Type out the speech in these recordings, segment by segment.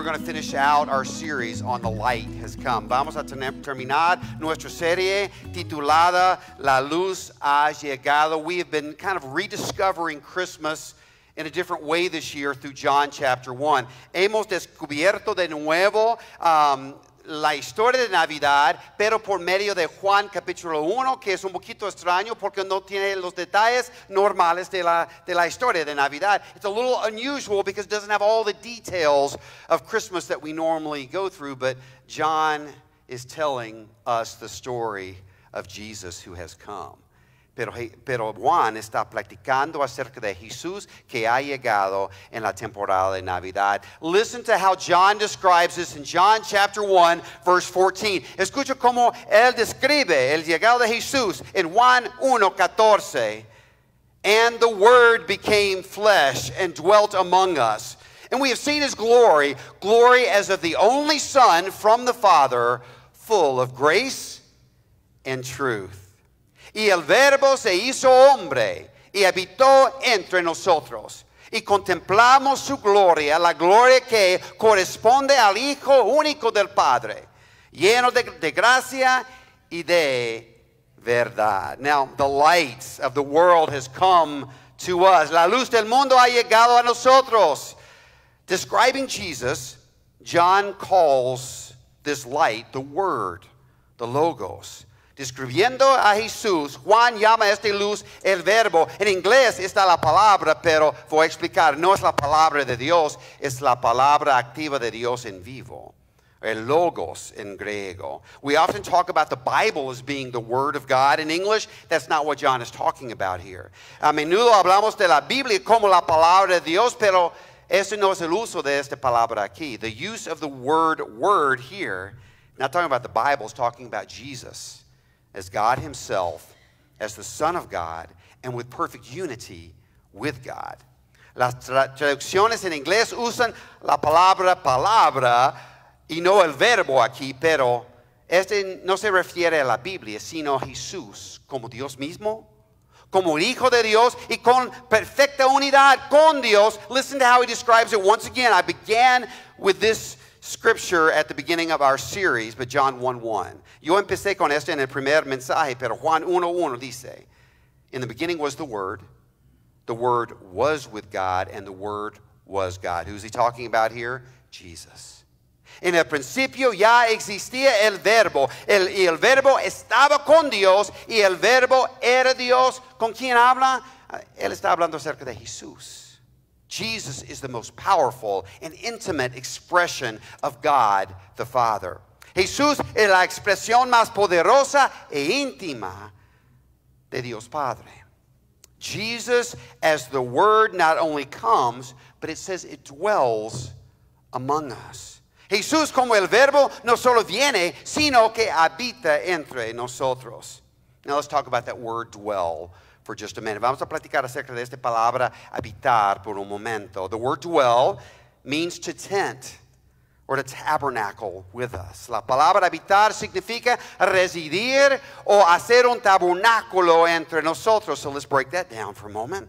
We're going to finish out our series on The Light Has Come. Vamos a terminar nuestra serie titulada La Luz Ha Llegado. We have been kind of rediscovering Christmas in a different way this year through John chapter 1. Hemos descubierto de nuevo la historia de Navidad, pero por medio de Juan capítulo 1, que es un poquito extraño porque no tiene los detalles normales de la historia de Navidad. It's a little unusual because it doesn't have all the details of Christmas that we normally go through, but John is telling us the story of Jesus who has come. Pero Juan está platicando acerca de Jesús que ha llegado en la temporada de Navidad. Listen to how John describes this in John chapter 1, verse 14. Escucha cómo él describe el llegado de Jesús en Juan 1:14. And the Word became flesh and dwelt among us. And we have seen His glory, glory as of the only Son from the Father, full of grace and truth. Y el Verbo se hizo hombre y habitó entre nosotros. Y contemplamos su gloria, la gloria que corresponde al Hijo único del Padre, lleno de gracia y de verdad. Now, the light of the world has come to us. La luz del mundo ha llegado a nosotros. Describing Jesus, John calls this light the Word, the Logos. Describiendo a Jesús, Juan llama a esta luz el verbo. En inglés está la palabra, pero voy a explicar, no es la palabra de Dios, es la palabra activa de Dios en vivo. El logos en griego. We often talk about the Bible as being the Word of God. In English, that's not what John is talking about here. A menudo hablamos de la Biblia como la palabra de Dios, pero ese no es el uso de esta palabra aquí. The use of the word here, not talking about the Bible, is talking about Jesus as God Himself, as the Son of God, and with perfect unity with God. Las traducciones en inglés usan la palabra y no el verbo aquí, pero este no se refiere a la Biblia, sino a Jesús como Dios mismo, como el Hijo de Dios y con perfecta unidad con Dios. Listen to how He describes it once again. I began with this scripture at the beginning of our series, but John 1:1. Yo empecé con esto en el primer mensaje, pero Juan 1:1 dice, in the beginning was the Word was with God, and the Word was God. Who's He talking about here? Jesus. En el principio ya existía el verbo, y el verbo estaba con Dios, y el verbo era Dios. ¿Con quién habla? Él está hablando acerca de Jesús. Jesus is the most powerful and intimate expression of God the Father. Jesús es la expresión más poderosa e íntima de Dios Padre. Jesus, as the Word, not only comes, but it says it dwells among us. Jesús, como el verbo, no solo viene, sino que habita entre nosotros. Now let's talk about that word dwell for just a minute. Vamos a platicar acerca de esta palabra habitar por un momento. The word dwell means to tent or to tabernacle with us. La palabra habitar significa residir o hacer un tabernáculo entre nosotros. So let's break that down for a moment.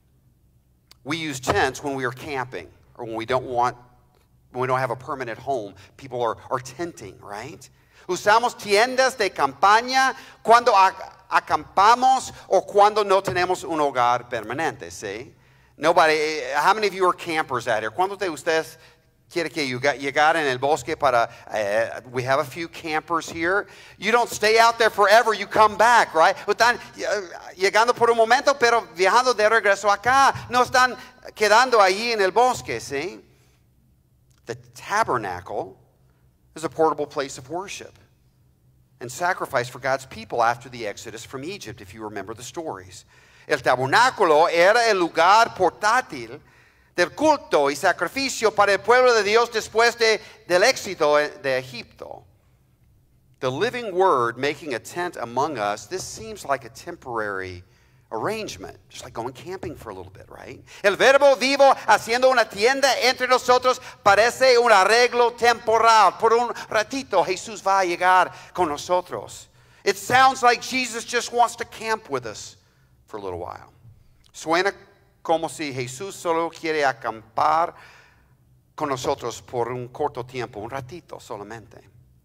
We use tents when we are camping or when we don't have a permanent home. People are tenting, right? Usamos tiendas de campaña cuando acampamos o cuando no tenemos un hogar permanente, ¿sí? How many of you are campers out here? ¿Cuántos de ustedes quiere que llegar en el bosque para, we have a few campers here. You don't stay out there forever, you come back, right? Están llegando por un momento, pero viajando de regreso acá. No están quedando ahí en el bosque, ¿sí? The tabernacle is a portable place of worship and sacrifice for God's people after the Exodus from Egypt, if you remember the stories. El tabernáculo era el lugar portátil del culto y sacrificio para el pueblo de Dios después del éxito de Egipto. The living Word making a tent among us, this seems like a temporary arrangement, just like going camping for a little bit, right? El verbo vivo haciendo una tienda entre nosotros parece un arreglo temporal. Por un ratito Jesús va a llegar con nosotros. It sounds like Jesus just wants to camp with us for a little while. Suena como si Jesús solo quiere acampar con nosotros por un corto tiempo, un ratito solamente.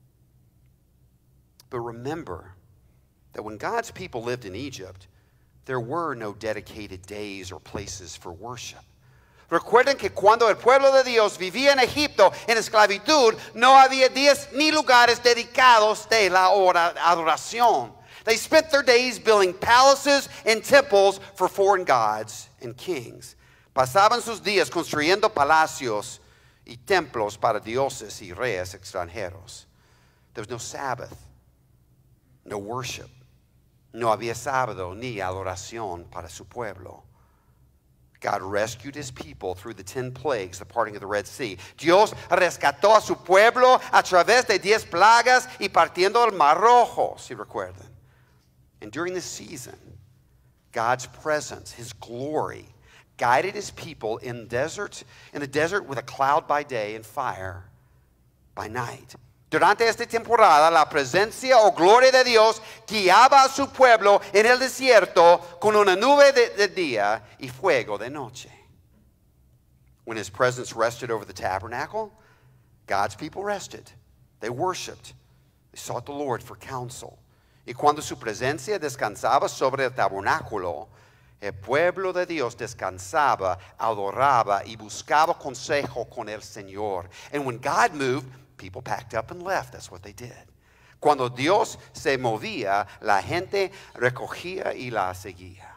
But remember that when God's people lived in Egypt, there were no dedicated days or places for worship. Recuerden que cuando el pueblo de Dios vivía en Egipto en esclavitud, no había días ni lugares dedicados de la adoración. They spent their days building palaces and temples for foreign gods and kings. Pasaban sus días construyendo palacios y templos para dioses y reyes extranjeros. There was no Sabbath, no worship. No había sábado ni adoración para su pueblo. God rescued his people through the 10 plagues, the parting of the Red Sea. Dios rescató a su pueblo a través de 10 plagas y partiendo el Mar Rojo, si recuerdan. And during this season, God's presence, his glory, guided his people in the desert with a cloud by day and fire by night. Durante esta temporada, la presencia o gloria de Dios guiaba a su pueblo en el desierto con una nube de día y fuego de noche. When his presence rested over the tabernacle, God's people rested. They worshiped. They sought the Lord for counsel. Y cuando su presencia descansaba sobre el tabernáculo, el pueblo de Dios descansaba, adoraba y buscaba consejo con el Señor. And when God moved, people packed up and left. That's what they did. Cuando Dios se movía, la gente recogía y la seguía.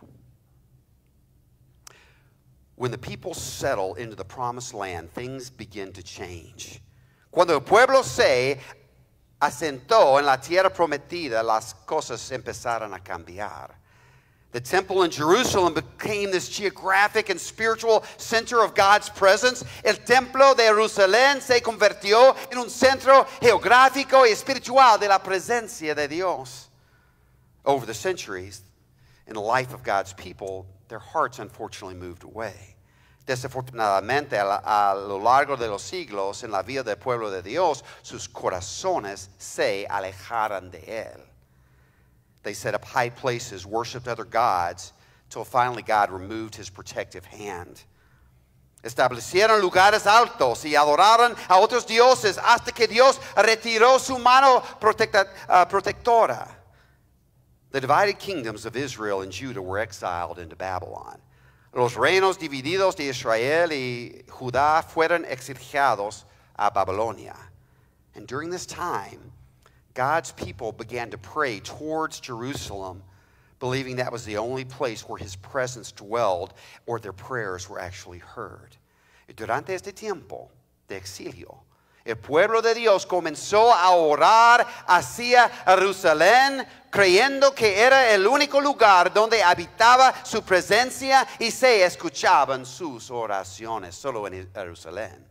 When the people settle into the promised land, things begin to change. Cuando el pueblo se asentó en la tierra prometida, las cosas empezaron a cambiar. The temple in Jerusalem became this geographic and spiritual center of God's presence. El templo de Jerusalén se convirtió en un centro geográfico y espiritual de la presencia de Dios. Over the centuries, in the life of God's people, their hearts unfortunately moved away. Desafortunadamente, a lo largo de los siglos, en la vida del pueblo de Dios, sus corazones se alejaron de él. They set up high places, worshiped other gods, till finally God removed his protective hand. Establecieron lugares altos y adoraron a otros dioses hasta que Dios retiró su mano protectora. The divided kingdoms of Israel and Judah were exiled into Babylon. Los reinos divididos de Israel y Judá fueron exiliados a Babilonia. And during this time, God's people began to pray towards Jerusalem, believing that was the only place where his presence dwelled or their prayers were actually heard. Y durante este tiempo de exilio, el pueblo de Dios comenzó a orar hacia Jerusalén, creyendo que era el único lugar donde habitaba su presencia y se escuchaban sus oraciones, solo en Jerusalén.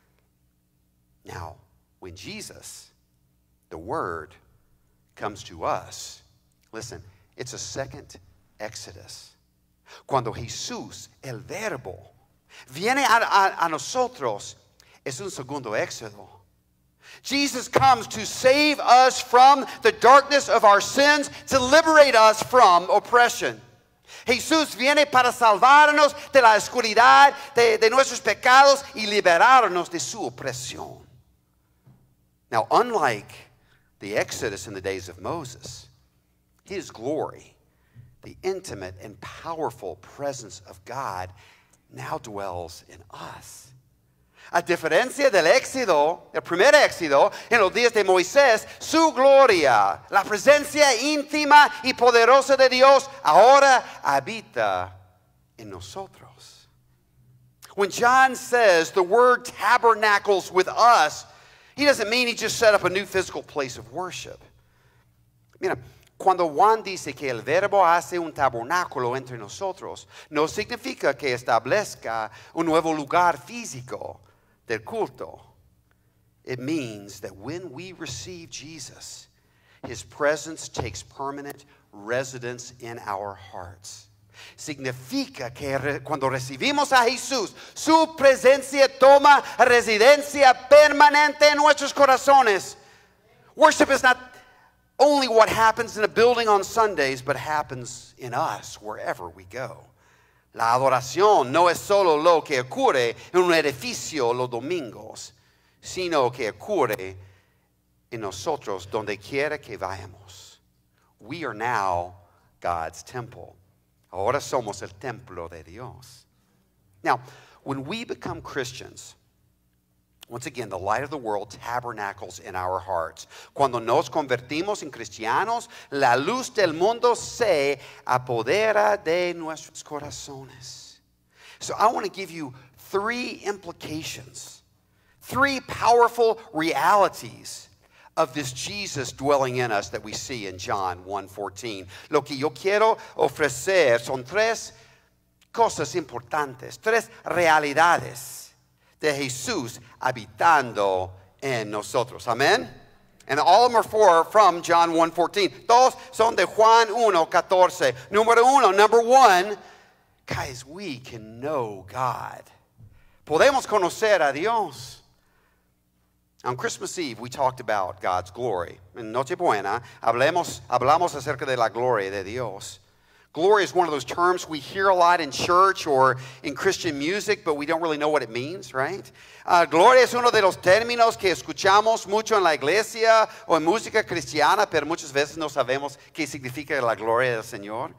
Now, when Jesus, the Word, comes to us, listen, it's a second Exodus. Cuando Jesús, el Verbo, viene a nosotros, es un segundo Éxodo. Jesus comes to save us from the darkness of our sins, to liberate us from oppression. Jesús viene para salvarnos de la oscuridad, de nuestros pecados y liberarnos de su opresión. Now, unlike the Exodus in the days of Moses, his glory, the intimate and powerful presence of God, now dwells in us. A diferencia del Éxodo, el primer Éxodo, en los días de Moisés, su gloria, la presencia íntima y poderosa de Dios, ahora habita en nosotros. When John says the word tabernacles with us, he doesn't mean he just set up a new physical place of worship. Mira, cuando Juan dice que el Verbo hace un tabernáculo entre nosotros, no significa que establezca un nuevo lugar físico del culto. It means that when we receive Jesus, his presence takes permanent residence in our hearts. Significa que cuando recibimos a Jesús, su presencia toma residencia permanente en nuestros corazones. Worship is not only what happens in a building on Sundays, but happens in us wherever we go. La adoración no es solo lo que ocurre en un edificio los domingos, sino que ocurre en nosotros donde quiera que vayamos. We are now God's temple. Ahora somos el templo de Dios. Now, when we become Christians, once again, the light of the world tabernacles in our hearts. Cuando nos convertimos en cristianos, la luz del mundo se apodera de nuestros corazones. So I want to give you 3 implications, 3 powerful realities of this Jesus dwelling in us that we see in John 1:14. Lo que yo quiero ofrecer son 3 cosas importantes, 3 realidades de Jesús habitando en nosotros. Amen? And all of them are from John 1:14. Todos son de Juan 1:14. Number 1, guys, we can know God. Podemos conocer a Dios. On Christmas Eve, we talked about God's glory. En Nochebuena, hablamos acerca de la gloria de Dios. Glory is one of those terms we hear a lot in church or in Christian music, but we don't really know what it means, right? Gloria es uno de los términos que escuchamos mucho en la iglesia o en música cristiana, pero muchas veces no sabemos qué significa la gloria del Señor.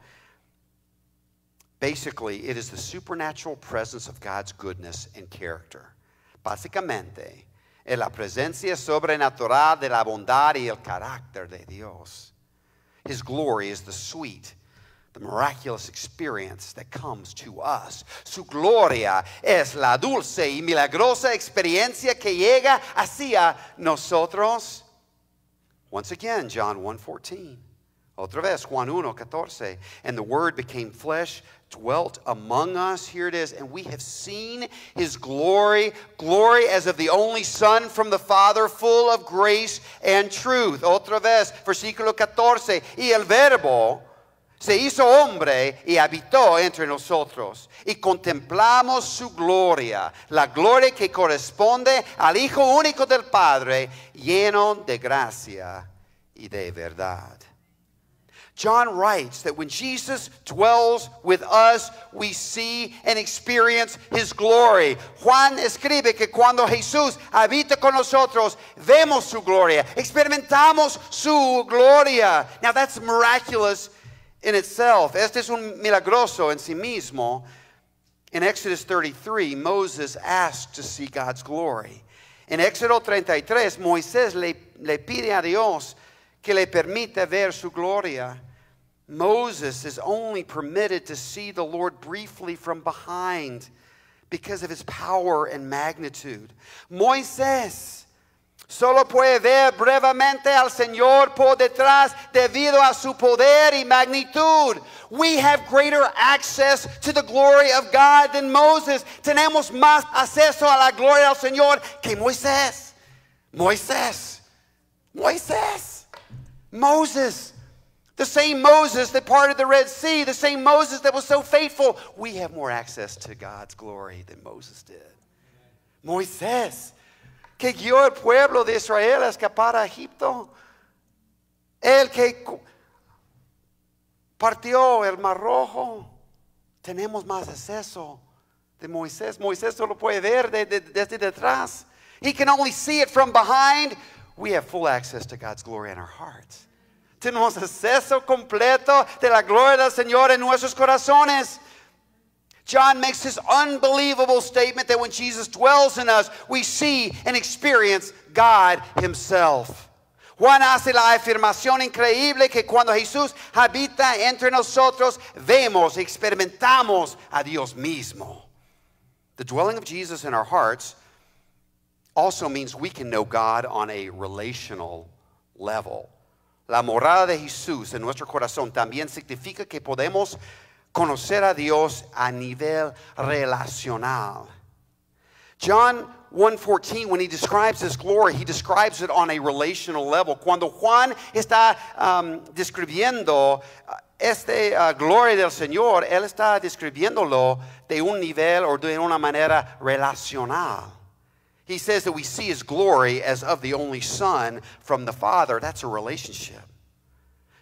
Basically, it is the supernatural presence of God's goodness and character. Básicamente, es la presencia sobrenatural de la bondad y el carácter de Dios. His glory is the sweet, the miraculous experience that comes to us. Su gloria es la dulce y milagrosa experiencia que llega hacia nosotros. Once again, John 1:14. Otra vez, Juan 1:14. And the Word became flesh, dwelt among us. Here it is. And we have seen His glory, glory as of the only Son from the Father, full of grace and truth. Otra vez, versículo 14. Y el Verbo se hizo hombre y habitó entre nosotros. Y contemplamos su gloria, la gloria que corresponde al Hijo único del Padre, lleno de gracia y de verdad. John writes that when Jesus dwells with us, we see and experience His glory. Juan escribe que cuando Jesús habita con nosotros, vemos su gloria, experimentamos su gloria. Now that's miraculous in itself. Este es un milagroso en sí mismo. In Exodus 33, Moses asked to see God's glory. En Éxodo 33, Moisés le pide a Dios que le permita ver su gloria. Moses is only permitted to see the Lord briefly from behind because of His power and magnitude. Moisés solo puede ver brevemente al Señor por detrás debido a su poder y magnitud. We have greater access to the glory of God than Moses. Tenemos más acceso a la gloria del Señor que Moisés. Moses. The same Moses that parted the Red Sea, the same Moses that was so faithful. We have more access to God's glory than Moses did. Moisés, que guió el pueblo de Israel a escapar a Egipto. El que partió el Mar Rojo. Tenemos más acceso de Moisés. Moisés solo puede ver desde detrás. He can only see it from behind. We have full access to God's glory in our hearts. Tenemos acceso completo de la gloria del Señor en nuestros corazones. John makes this unbelievable statement that when Jesus dwells in us, we see and experience God Himself. Juan hace la afirmación increíble que cuando Jesús habita entre nosotros, vemos, experimentamos a Dios mismo. The dwelling of Jesus in our hearts also means we can know God on a relational level. La morada de Jesús en nuestro corazón también significa que podemos conocer a Dios a nivel relacional. John 1:14, when he describes His glory, he describes it on a relational level. Cuando Juan está describiendo esta gloria del Señor, él está describiéndolo de un nivel o de una manera relacional. He says that we see His glory as of the only Son from the Father. That's a relationship.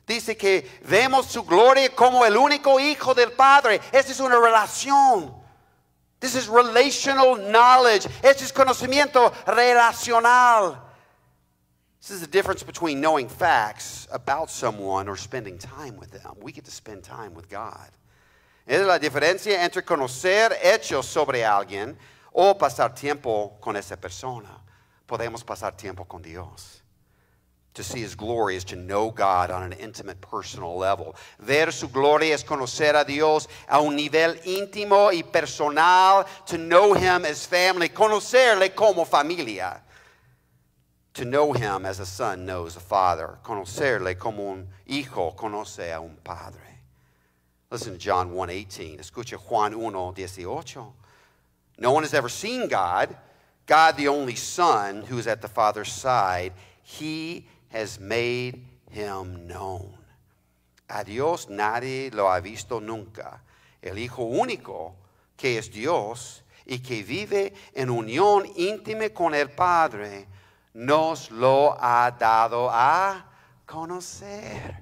Dice que vemos su gloria como el único Hijo del Padre. Esta es una relación. This is relational knowledge. Este es conocimiento relacional. This is the difference between knowing facts about someone or spending time with them. We get to spend time with God. Es la diferencia entre conocer hechos sobre alguien o pasar tiempo con esa persona. Podemos pasar tiempo con Dios. To see His glory is to know God on an intimate, personal level. Ver su gloria es conocer a Dios a un nivel íntimo y personal. To know Him as family. Conocerle como familia. To know Him as a son knows a father. Conocerle como un hijo conoce a un padre. Listen to John 1:18. Escucha Juan 1:18. No one has ever seen God. God, the only Son, who is at the Father's side, He has made Him known. A Dios nadie lo ha visto nunca. El Hijo único, que es Dios y que vive en unión íntima con el Padre, nos lo ha dado a conocer.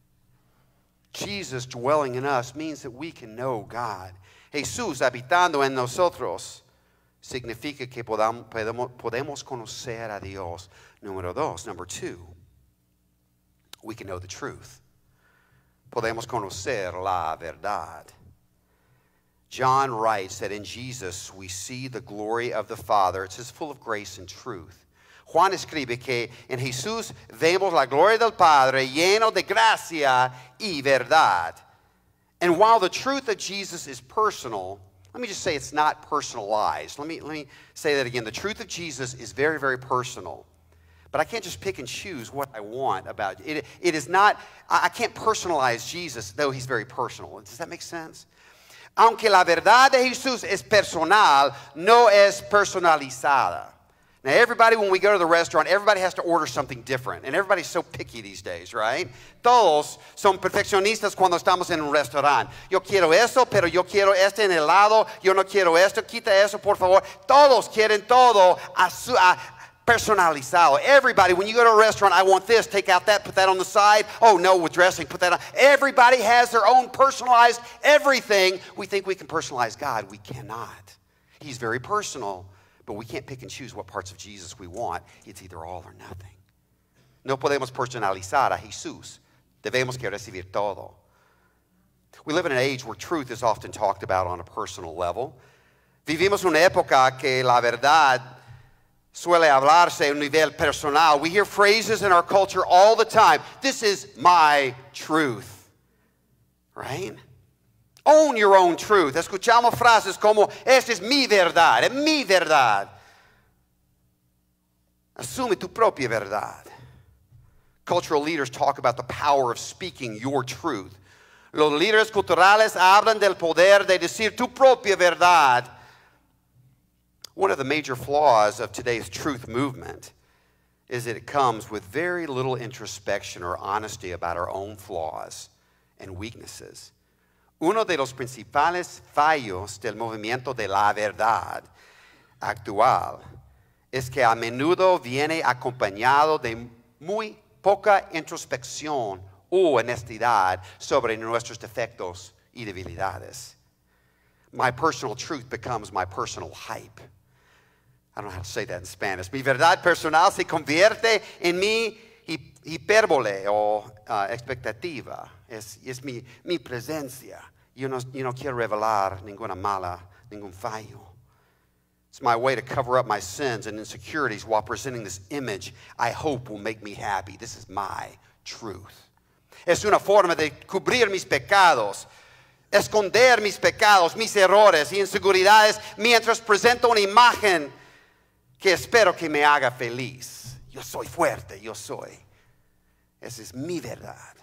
Jesus dwelling in us means that we can know God. Jesús habitando en nosotros significa que podemos conocer a Dios. Number two, we can know the truth. Podemos conocer la verdad. John writes that in Jesus we see the glory of the Father. It says full of grace and truth. Juan escribe que en Jesús vemos la gloria del Padre lleno de gracia y verdad. And while the truth of Jesus is personal, let me just say it's not personalized. Let me say that again. The truth of Jesus is very, very personal. But I can't just pick and choose what I want about it. It is not, I can't personalize Jesus, though He's very personal. Does that make sense? Aunque la verdad de Jesús es personal, no es personalizada. Now, everybody, when we go to the restaurant, everybody has to order something different. And everybody's so picky these days, right? Todos son perfeccionistas cuando estamos en un restaurante. Yo quiero eso, pero yo quiero este en el lado. Yo no quiero esto, quita eso, por favor. Todos quieren todo personalizado. Everybody, when you go to a restaurant, I want this, take out that, put that on the side. Oh, no, with dressing, put that on. Everybody has their own personalized everything. We think we can personalize God. We cannot. He's very personal. But we can't pick and choose what parts of Jesus we want. It's either all or nothing. No podemos personalizar a Jesús. Debemos que recibir todo. We live in an age where truth is often talked about on a personal level. Vivimos una época que la verdad suele hablarse a un nivel personal. We hear phrases in our culture all the time. This is my truth. Right? Own your own truth. Escuchamos frases como, esta es mi verdad, es mi verdad. Asume tu propia verdad. Cultural leaders talk about the power of speaking your truth. Los líderes culturales hablan del poder de decir tu propia verdad. One of the major flaws of today's truth movement is that it comes with very little introspection or honesty about our own flaws and weaknesses. Uno de los principales fallos del movimiento de la verdad actual es que a menudo viene acompañado de muy poca introspección o honestidad sobre nuestros defectos y debilidades. My personal truth becomes my personal hype. I don't know how to say that in Spanish. Mi verdad personal se convierte en mi hipérbole o expectativa. Es mi presencia. Yo no quiero revelar ningún fallo. It's my way to cover up my sins and insecurities while presenting this image I hope will make me happy. This is my truth. Es una forma de cubrir mis pecados, esconder mis pecados, mis errores y inseguridades mientras presento una imagen que espero que me haga feliz. Yo soy fuerte, yo soy. Esa es mi verdad.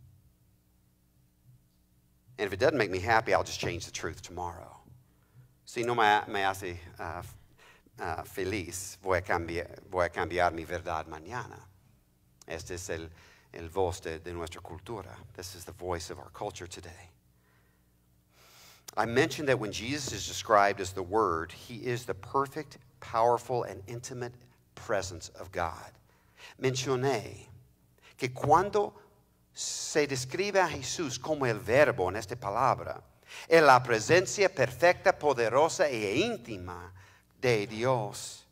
And if it doesn't make me happy, I'll just change the truth tomorrow. Si no me hace feliz, voy a cambiar mi verdad mañana. Este es el voz de nuestra cultura. This is the voice of our culture today. I mentioned that when Jesus is described as the Word, He is the perfect, powerful, and intimate presence of God. Mencioné que cuando se describe a Jesús como el verbo en esta palabra, en la presencia perfecta, poderosa e íntima de Dios.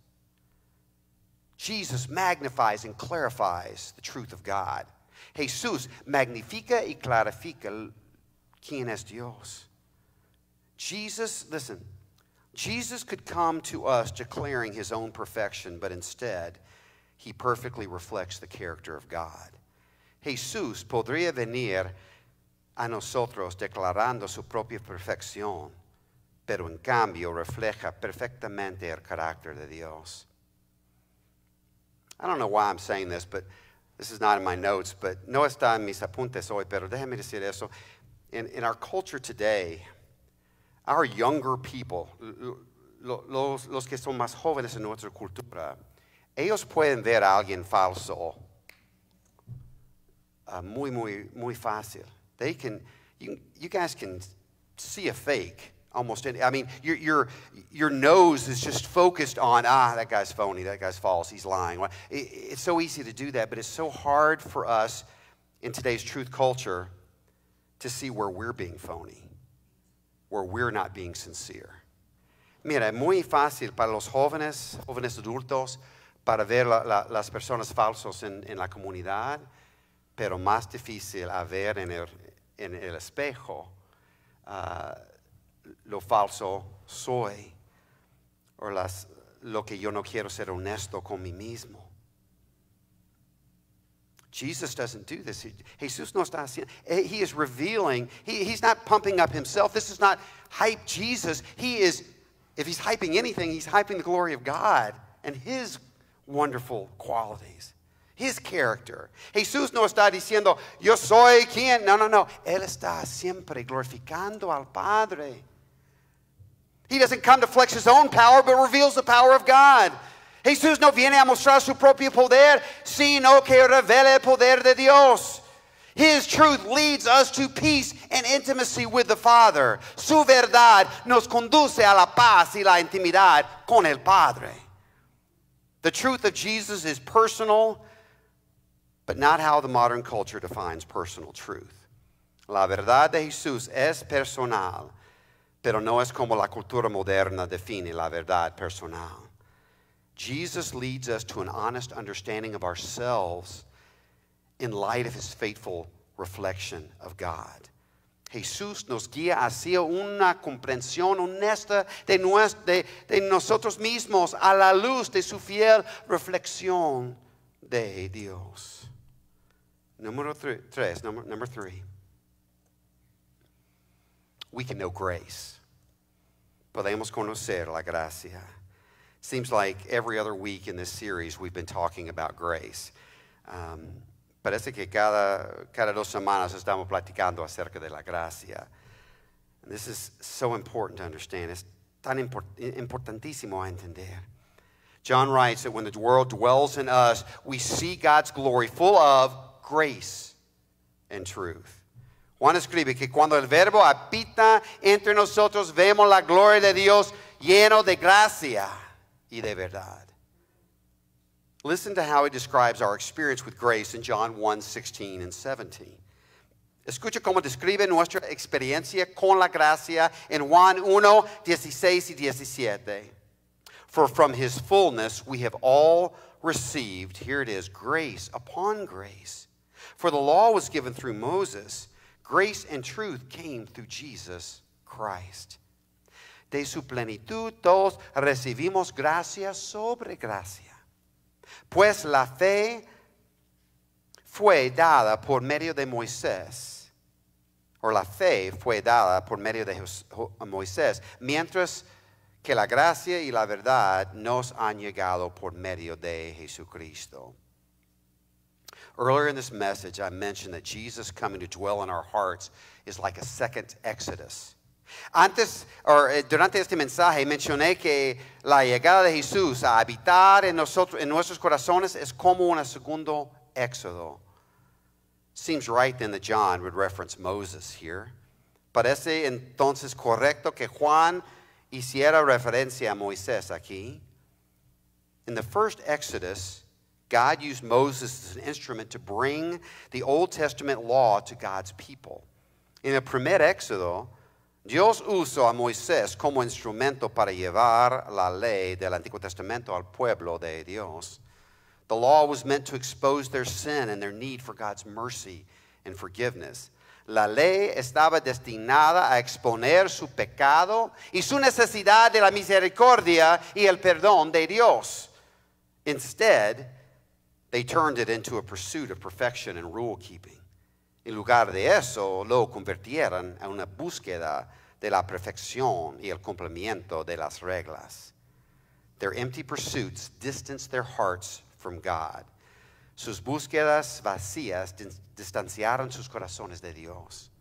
Jesus magnifies and clarifies the truth of God. Jesús magnifica y clarifica quién es Dios. Jesus, listen, Jesus could come to us declaring his own perfection, but instead, he perfectly reflects the character of God. Jesús podría venir a nosotros declarando su propia perfección, pero en cambio refleja perfectamente el carácter de Dios. I don't know why I'm saying this, but this is not in my notes, but no está en mis apuntes hoy, pero déjame decir eso. In our culture today, our younger people, los que son más jóvenes en nuestra cultura, ellos pueden ver a alguien falso muy fácil. They can, you guys can see a fake almost. I mean, your nose is just focused on, that guy's phony, that guy's false, he's lying. It's so easy to do that, but it's so hard for us in today's truth culture to see where we're being phony, where we're not being sincere. Mira, es muy fácil para los jóvenes adultos, para ver las personas falsas en la comunidad, pero más difícil a ver en el espejo lo falso soy, o lo que yo no quiero ser honesto con mí mismo. Jesus doesn't do this. Jesus no está haciendo. He is revealing. He's not pumping up himself. This is not hype Jesus. He is, if he's hyping anything, he's hyping the glory of God and his wonderful qualities, his character. Jesús no está diciendo, yo soy quien. No. Él está siempre glorificando al Padre. He doesn't come to flex his own power, but reveals the power of God. Jesús no viene a mostrar su propio poder, sino que revela el poder de Dios. His truth leads us to peace and intimacy with the Father. Su verdad nos conduce a la paz y la intimidad con el Padre. The truth of Jesus is personal, but not how the modern culture defines personal truth. La verdad de Jesús es personal, pero no es como la cultura moderna define la verdad personal. Jesus leads us to an honest understanding of ourselves in light of his faithful reflection of God. Jesús nos guía hacia una comprensión honesta de nosotros mismos a la luz de su fiel reflexión de Dios. Number three. We can know grace. Podemos conocer la gracia. Seems like every other week in this series we've been talking about grace. Parece que cada 2 semanas estamos platicando acerca de la gracia. And this is so important to understand. Es tan importantísimo a entender. John writes that when the world dwells in us, we see God's glory full of grace and truth. Juan escribe que cuando el verbo habita entre nosotros, vemos la gloria de Dios lleno de gracia y de verdad. Listen to how he describes our experience with grace in John 1:16 and 17. Escucha cómo describe nuestra experiencia con la gracia en Juan 1:16 y 17. For from his fullness we have all received, here it is, grace upon grace. For the law was given through Moses, grace and truth came through Jesus Christ. De su plenitud todos recibimos gracia sobre gracia. Pues la fe fue dada por medio de Moisés, o la fe fue dada por medio de Moisés, mientras que la gracia y la verdad nos han llegado por medio de Jesucristo. Earlier in this message, I mentioned that Jesus coming to dwell in our hearts is like a second Exodus. Durante este mensaje mencioné que la llegada de Jesús a habitar en nuestros corazones es como un segundo éxodo. Seems right then that John would reference Moses here. Parece entonces correcto que Juan hiciera referencia a Moisés aquí. In the first Exodus, God used Moses as an instrument to bring the Old Testament law to God's people. En el primer Éxodo, Dios usó a Moisés como instrumento para llevar la ley del Antiguo Testamento al pueblo de Dios. The law was meant to expose their sin and their need for God's mercy and forgiveness. La ley estaba destinada a exponer su pecado y su necesidad de la misericordia y el perdón de Dios. Instead, they turned it into a pursuit of perfection and rule keeping. En lugar de eso, lo convirtieron en una búsqueda de la perfección y el cumplimiento de las reglas. Their empty pursuits distanced their hearts from God. Sus búsquedas vacías distanciaron sus corazones de Dios.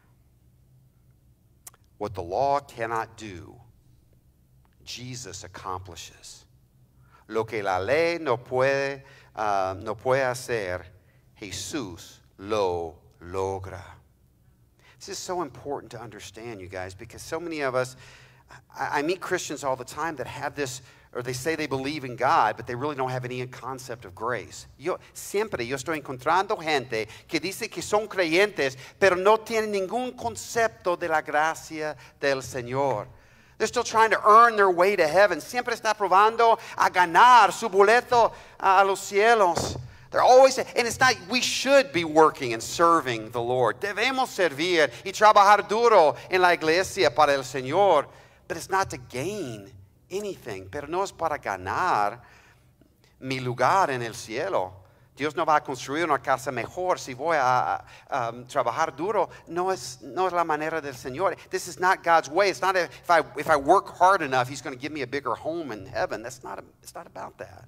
What the law cannot do, Jesus accomplishes. Lo que la ley no puede hacer, Jesús lo logra. This is so important to understand, you guys, because so many of us, I meet Christians all the time that have this, or they say they believe in God, but they really don't have any concept of grace. Yo estoy encontrando gente que dice que son creyentes, pero no tienen ningún concepto de la gracia del Señor. They're still trying to earn their way to heaven. Siempre está probando a ganar su boleto a los cielos. They're always, and it's not, we should be working and serving the Lord. Debemos servir y trabajar duro en la iglesia para el Señor. But it's not to gain anything. Pero no es para ganar mi lugar en el cielo. Dios no va a construir una casa mejor si voy a trabajar duro. No es la manera del Señor. This is not God's way. It's not if I work hard enough, He's going to give me a bigger home in heaven. It's not about that.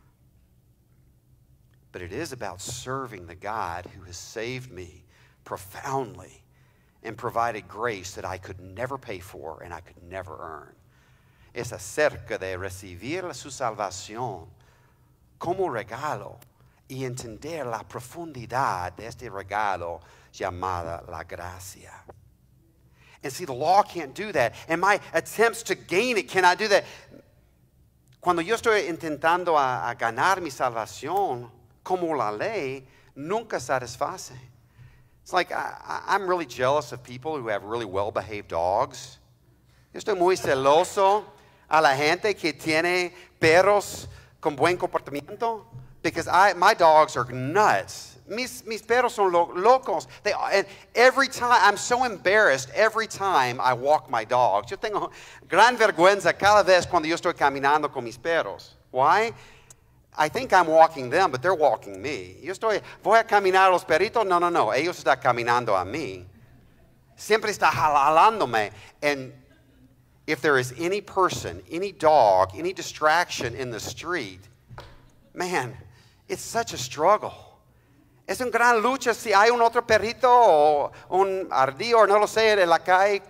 But it is about serving the God who has saved me profoundly and provided grace that I could never pay for and I could never earn. Es acerca de recibir su salvación como regalo y entender la profundidad de este regalo llamada la gracia. And see, the law can't do that. And my attempts to gain it cannot do that. Cuando yo estoy intentando a ganar mi salvación como la ley, nunca satisface. It's like I'm really jealous of people who have really well-behaved dogs. Yo estoy muy celoso a la gente que tiene perros con buen comportamiento because my dogs are nuts. Mis perros son locos. And every time, I'm so embarrassed every time I walk my dogs. Yo tengo gran vergüenza cada vez cuando yo estoy caminando con mis perros. Why? I think I'm walking them, but they're walking me. Voy a caminar a los perritos. No. Ellos están caminando a mí. Siempre está jalándome. And if there is any person, any dog, any distraction in the street, man, it's such a struggle. Es una gran lucha si hay un otro perrito o un ardillo, no lo sé, en la calle.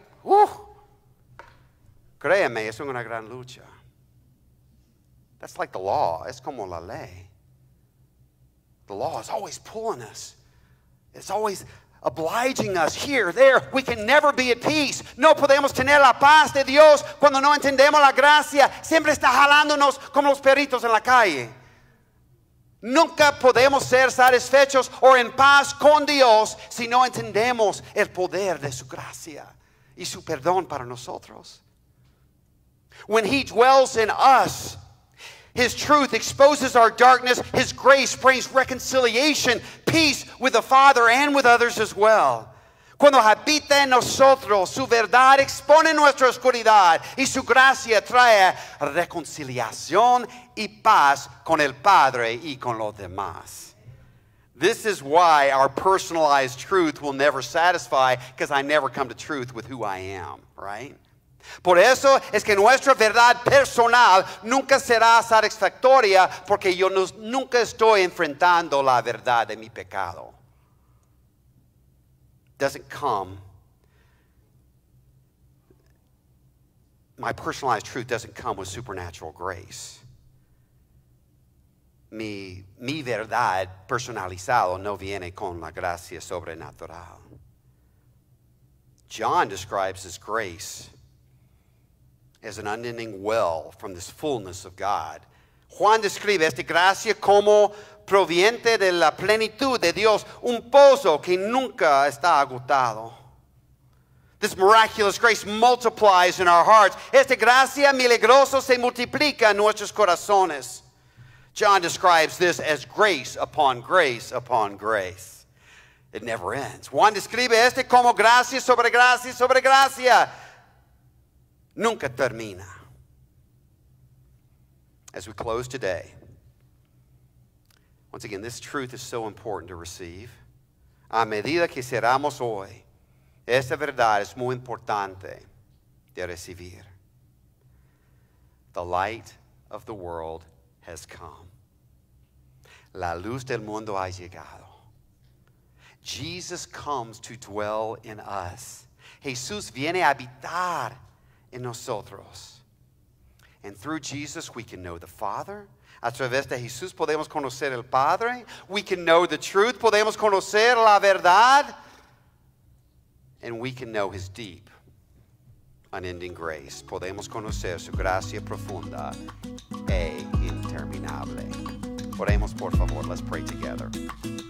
Créeme, es una gran lucha. That's like the law. Es como la ley. The law is always pulling us. It's always obliging us here, there. We can never be at peace. No podemos tener la paz de Dios cuando no entendemos la gracia. Siempre está jalándonos como los perritos en la calle. Nunca podemos ser satisfechos o en paz con Dios si no entendemos el poder de su gracia y su perdón para nosotros. When He dwells in us, His truth exposes our darkness. His grace brings reconciliation, peace with the Father and with others as well. Cuando habita en nosotros, su verdad expone nuestra oscuridad y su gracia trae reconciliación y paz con el Padre y con los demás. This is why our personalized truth will never satisfy, because I never come to truth with who I am, right? Por eso es que nuestra verdad personal nunca será satisfactoria, porque yo nunca estoy enfrentando la verdad de mi pecado. Doesn't come. My personalized truth doesn't come with supernatural grace. Mi verdad personalizado no viene con la gracia sobrenatural. John describes His grace as an unending well from this fullness of God, Juan describe esta gracia como proveniente de la plenitud de Dios, un pozo que nunca está agotado. This miraculous grace multiplies in our hearts. Esta gracia milagrosa se multiplica en nuestros corazones. John describes this as grace upon grace upon grace. It never ends. Juan describe este como gracia sobre gracia sobre gracia. Nunca termina. As we close today, once again, this truth is so important to receive. A medida que cerramos hoy, esta verdad es muy importante de recibir. The light of the world has come. La luz del mundo ha llegado. Jesus comes to dwell in us. Jesús viene a habitar en nosotros. And through Jesus we can know the Father. A través de Jesús podemos conocer el Padre. We can know the truth. Podemos conocer la verdad. And we can know His deep, unending grace. Podemos conocer su gracia profunda e interminable. Oremos por favor. Let's pray together.